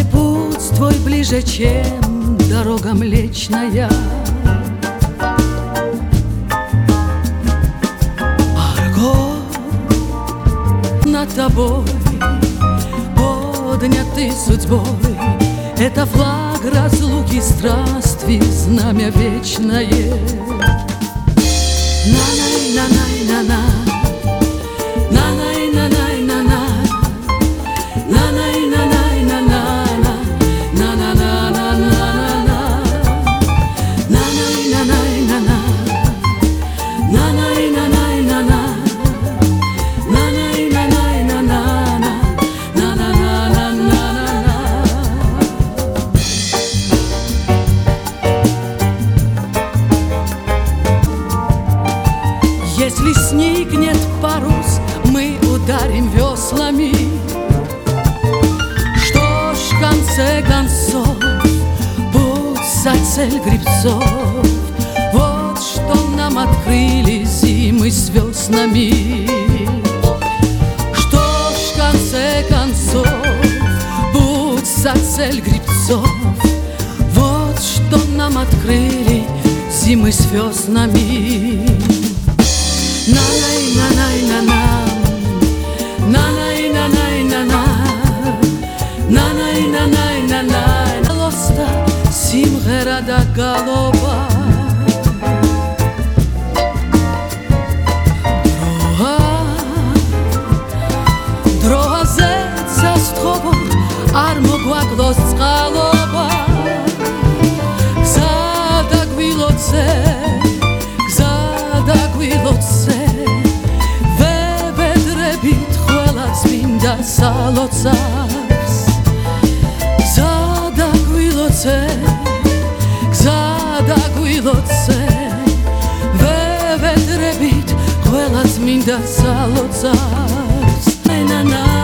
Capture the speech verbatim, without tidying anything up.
путь твой ближе, чем дорога Млечная. Арго над тобой, поднятый судьбой, это флаг разлуки, странствий, знамя вечное. На-най-на-най-на-на, на-най-на-най-на-на, на-най-на-най-на-на, на-на-на-на-на-на, на-най-на-най-на-на, на-най-на-най-на-на, на-най-на-най-на-на, на-на-на-на-на-на. Если сникнет парус, мы ударим веслами. Что ж, в конце концов, путь за цель гребцов. Вот что нам открыли зимы с веснами. Что ж, в конце концов, путь за цель гребцов. Вот что нам открыли зимы с веснами. На-най-на-най-на-на, на-най-на-най-на-на, на-най-на-най-на-на. Лоста სიმღერა გალობა, დროაზე სასთხოვოთ, არ მოგვაკლოს წყალობა. გზა დაგვილოცე, გზა დაგვილოცე, ვევედრებით ყველას მინდა სალოცავს. გზა დაგვილოცე, გზა დაგვილოცე, ვევედრებით ყველას მინდა სალოცავს.